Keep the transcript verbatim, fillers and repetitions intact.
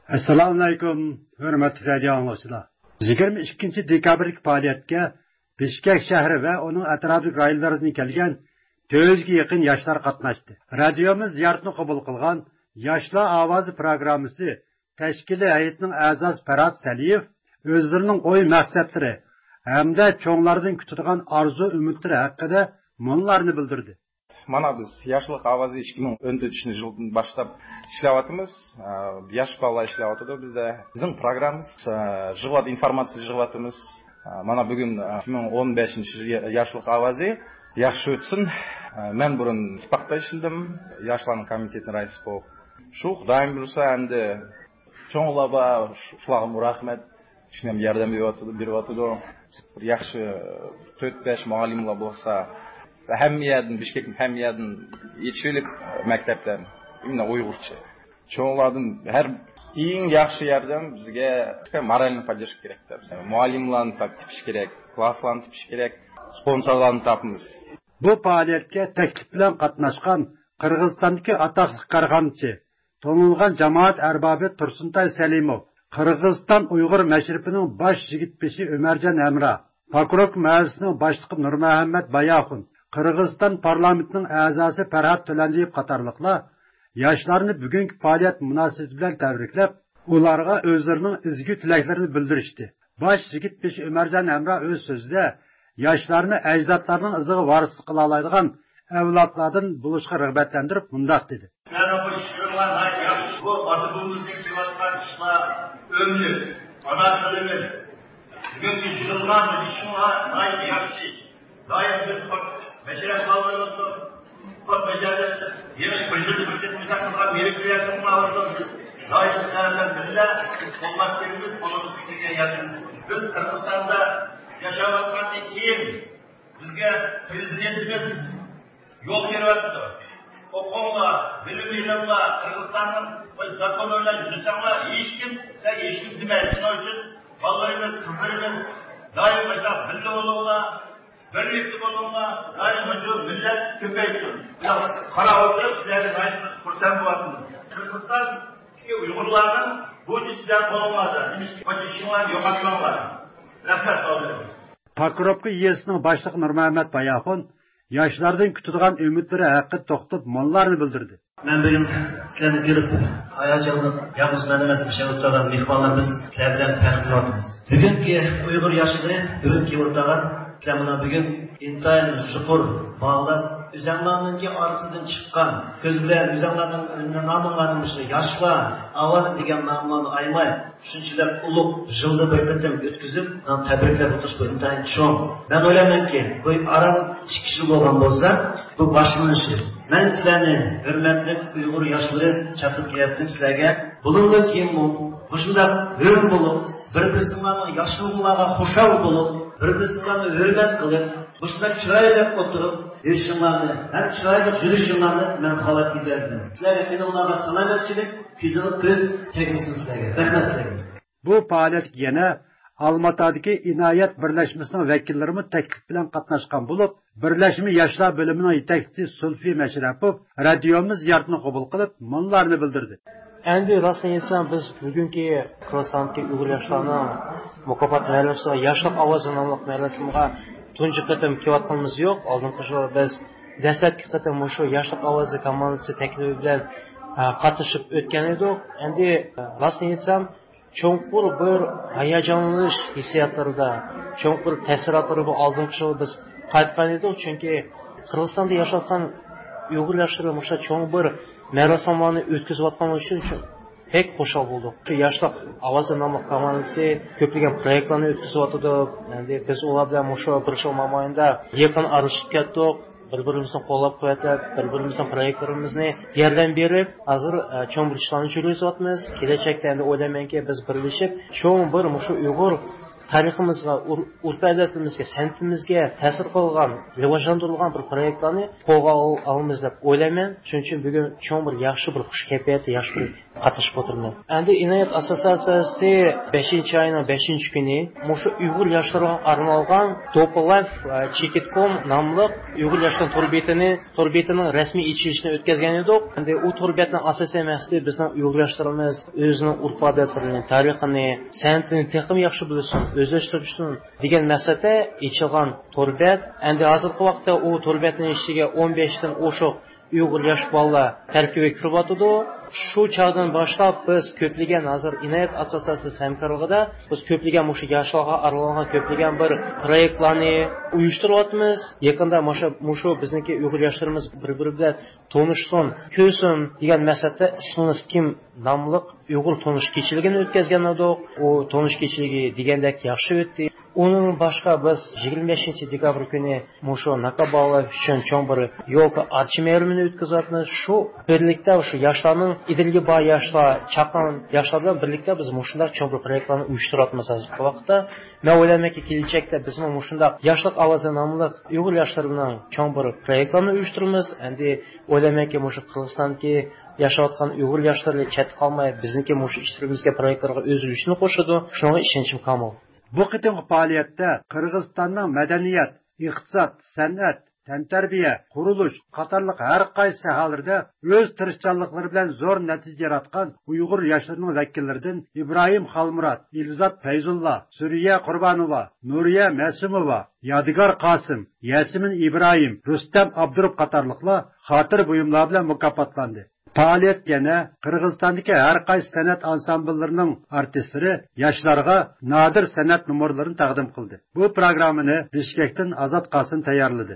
Assalamu alaykum, hurmatli radio anglag'uchilar. yigirma ikkinchi dekabrlik faoliyatga Bishkek shahri va uning atrofidagi rayonlardan kelgan to'rt yuzga yaqin yoshlar qatnashdi. Radiomiz ziyoratini qabul qilgan Yoshlar ovozi programmasi tashkiliy hay'atining a'zosi Farhod Saliyev o'zlarining o'y maqsadlari hamda cho'nglardan kutilgan orzu umidlari haqida munlarni bildirdi. Mana biz Yoshlar ovozi ikki ming o'n to'rtinchi yildan boshlab ishlayapmiz. Yosh bolalar ishlayapti bizda. Bizning programmamiz jig'vat informatsiya jig'vatimiz. Mana bugun ikki ming o'n beshinchi Yoshlar ovozi yaxshi o'tsin. Men burun Ispoqda ishladim. Yoshlarning komitetining raisi bo'lib. Shu Xudoyim bilsa endi cho'nglarga shularga rahmat. Shunam yordam beryapti. Bir yaxshi to'rt besh muallimlar bo'lsa hem yerden, Bishkek'in hem yerden yetişilik mektepten, yine Uygurça. Çoğulardan her en yaxşı yerden bizge moralini поддержка gerek. Muallimlarni tipiş gerek, klaslarni tipiş gerek, sponsorlarni tapımız. Bu faaliyetke teklif bilen katnaşkan Kırgızstandaki ataklı karhançı, tonulgan cemaat erbabı Tursuntay Selimov, Kırgızstan Uygur Meşrifinin baş jigitbeşi Ömercan Emrah, Pakurok Mahallesi'nin başlığı Nur Muhammed Bayahun, Kırgızstan parlamentinin a'zosi Farhod To'landiyev qatorliqlar yoshlarni bugungi faoliyat munosabati bilan tabriklab, ularga o'zlarining izgu tilaklarini bildirishdi. Bosh yigitbeshi Ömercan Emrah o'z so'zida yoshlarni ajdodlarning iziga varislik qila oladigan avlodlardan bo'lishga rag'batlantirib mundoq dedi. Mana bu ishlar yaxshi, bu ota-bobomizning qilayotgan ishlar o'mli, ona tilimiz. Bugungi ishlar ishlar yaxshi. Gayet bir mesela kaldırıldı, çok becerdi, yemek pişirdi, pişirdi, pişirdi, melekliyetin vardı, gayetlerden birle, olmak birimiz, onun üstüne yakın. Biz Kırgızistan'da yaşamaktan kim? Bizge prezidentimiz yol veriyordu. O konuda, bilim ilimle, Kırgızistan'ın zakonlarıyla yürütenler, hiç kim, sen hiç kim demeyin. Onun için, ballarımız, kızlarımız, daim mesela birli olurlar, birlikte olunma, daima şu millet köpektir. Kara oldu, sizlerin aynısını kursan bu atın. Kırgızistan, ki Uygurların bu cidden olmadı. Bu cidden yok atlanlar. Nefret oluyor. Pakurovka iyesinin başlığı Nur Muhammed Bayahun, yaşlardan kütülgen ümitleri hakkı toxtub mallarını bildirdi. Ben bugün sizlerle görüp, hayacanlı, yalnız menemez bir şey ortadan mihvanlarımız sizlerden perspektifimiz. Bugünkü Uygur yaşlı, bugünkü ortadan Sizler bugün intayın şukur bağlap, üzerlerinin arasından çıkan, gözler üzerlerinin önüne namınlanmıştı, yaşla, avaz degen namlarını aymay, şunçiler uluq, жылды bir bitim ötküzüp, tebrikler otuş bu intayın çoğun. Ben oylamam ki, bu aran çıkışlı olan olsa, bu başlanışı. Ben sizlerini, hürmetli Uygur yaşları çapıp geldim sizlerge, bulunduğum kim bu? Bu şunda hürüm bulup, bir-birisinin yaşlılığına hoşal bulup, bir-birisini hürmet kılıp, bu şunda çırayla oturup, yürüyüşünlerini, hem çırayla yürüyüşünlerini ben halat giderdim. Sizlerle beni onlara sanametçilik, güzel göz çekmişsiniz sizlerle. Bekmez sizlerle. Bu faaliyet yine Almatadaki İnayet Birleşmesi'nin vekillerimi teklif bilen katnaşkan bulup, Birleşme Yaşlar Bölümünün yetekçisi Sulfi Meşrepov, radyomuz ziyaretini kabul kılıp, munlarını bildirdi. Endi rostini aytsam biz bugungi Kırgızstandagi Uyg'ur yoshlarining mukofot maydonchasi yoshlik ovozi nomli maydonchasiga tunji qatam kelayotganimiz yo'q. Oldingi yil biz dastlabki qatam shu yoshlik ovozi komandasi taklifi bilan qatnashib o'tgan edik. Endi rostini aytsam cho'nqur bir hayajonlanish hissiyotlarida, cho'nqur ta'sirotlar bu oldingi yil biz qaytgan edik, chunki Qirg'izistonda yashayotgan Uyg'ur yoshlari o'sha cho'ng bir marosimlarni o'tkazayotgan uchun pek xushal bo'ldik. Yoshlar ovozi nomli komandasi ko'plagan proyektlarni o'tkazayotdi. Endi biz ular bilan shu bir yil mobaynida yaqin aralashib ketdik. Bir-birimizni qo'llab qo'yatib, bir-birimizning proyektlarimizni yordam berib, hozir cho'ng bir ishlarni yurgizayapmiz. Kelajakda endi o'ylaymanki, biz birlashib, cho'ng bir shu Uyg'ur tariximizga, urf-odatimizga, san'atimizga ta'sir qilgan, rivojlantirilgan bir proyektlarni qo'lga olamiz deb o'ylayman. Shuning uchun bugun cho'ng bir yaxshi bir xush kayfiyatda yaxshi bir qatnashib o'tirman. Endi Inoyat assotsiatsiyasi beshinchi oyning beshinchi kuni mushu Uyg'ur yoshlariga arналган Doplife Chekitcom nomli Uyg'ur yoshlar to'rbetini, to'rbetining rasmiy ochilishini o'tkazgan edik. Endi u to'rbetning asosiy maqsadi bizning Uyg'ur yoshlarimiz o'zining urf-odatlarini, tarixini, san'atini texnik yaxshi bilsin, o'zlashtirsin degan maqsadda ochilgan to'rbet. Endi hozirgi vaqtda u to'rbetning ichiga o'n besh dan oshiq Uyg'ur yosh bolalar tarkibiga kirib o'tdi. Shu chog'dan boshlab biz ko'pligan hozir Inoyat assotsiatsiyasi hamkorligida biz ko'pligan mushu yoshlarga aralgan ko'pligan bir proyektlarni uyushtiryapmiz. Yaqinda mushu mushu bizniki Uyg'ur yoshlarimiz bir-biri bilan tanishsin, ko'rsin degan maqsadda ismingiz kim nomli Uyg'ur tanish kechiligini o'tkazgan edik. U tanish kechiligi degandek yaxshi o'tdi. Onun boshqa biz yigirma beshinchi dekabr kuni mushu Naqabala uchun cho'ng bir yo'lka archimerini o'tkazamiz. Shu birlikda o'sha yoshlarning idilgi bor yoshlar, chaqan yoshlar bilan birlikda biz mushunda cho'ng bir proyektlarni uyushtiramiz hozirgi vaqtda. Men o'ylaymanki, kelajakda biz mushunda yoshlik ovozi nomli Uyg'ur yoshlarining cho'ng bir proyektlarni uyushtiramiz. Endi o'ylaymanki, mushu Qirg'izistondagi yashayotgan Uyg'ur yoshlari chet qolmay bizniki mushu ishtirimizga proyektlarga o'z ulushini qo'shadi. Shunga ishonchim komil. Bu qitimli faoliyatda Qirg'izistonning madaniyat, iqtisod, san'at, tantarbiya, qurilish qatorliq har qaysi sohalarda o'z tirishchanliklari bilan zo'r natija yaratgan Uyg'ur yoshlarining vakillaridan Ibrohim Xalmurod, Ilzat Fayzulla, Suriya Qurbonova, Nuriya Masumova, Yadigar Qosim, Yasmin Ibrohim, Rustam Abdurov qatorliqlar xotir buyumlar bilan mukofotlandi. Faoliyat yana Qirg'izistondagi har qaysi san'at ansambllarining artistlari yoshlarga nodir san'at numurlarini taqdim qildi. Bu programmani Bishkekdan Azat Qosim tayyorladi.